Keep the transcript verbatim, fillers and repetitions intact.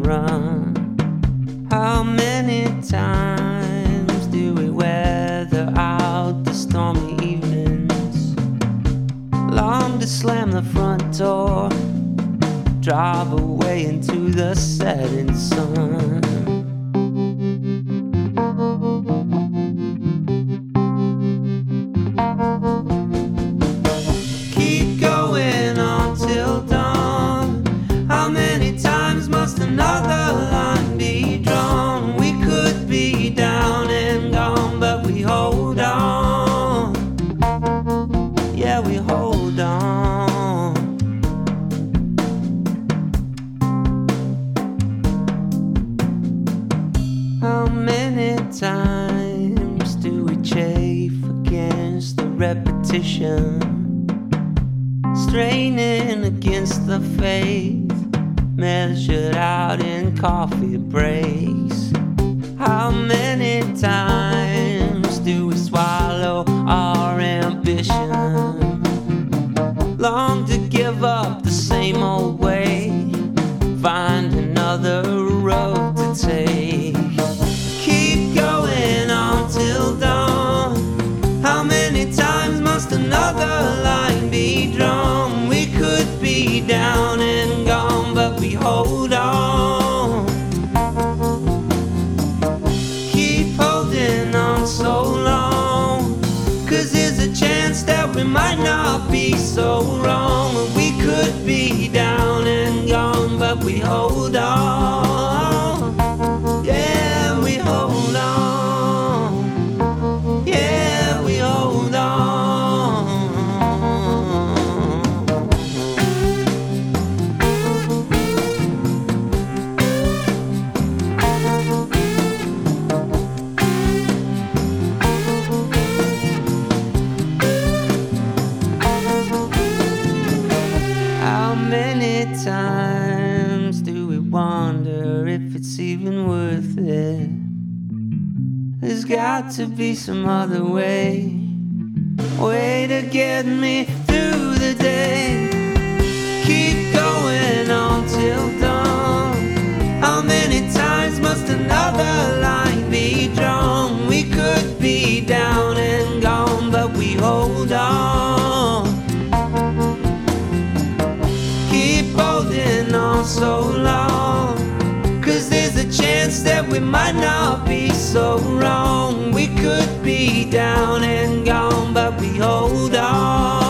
and run. How many times do we weather out the stormy evenings? Long to slam the front door, drive away into the setting sun. Keep going on till dawn. How many times must another line be drawn? We could be down and gone, but we hold on. Yeah, we hold on. How many times do we chafe against the repetition? Straining against the faith, measured out in coffee breaks. How many times do we swallow our ambition? Long to give up the same old way, find another road to take. Keep going on till dawn. How many times must another line be drawn? We could be down and gone, but we hold on. Keep holding on so long, 'cause there's a chance that we might not be so wrong. We could be down and gone, but we hold on. Yeah, we hold on. Yeah, we hold on. How many times do we wonder if it's even worth it? There's got to be some other way, way to get me through the day. Keep going on till dawn. How many times must another line be drawn? We could be down and gone, but we hold on. Keep holding on so long, 'cause there's a chance that we might not be so wrong. We could be down and gone, but we hold on.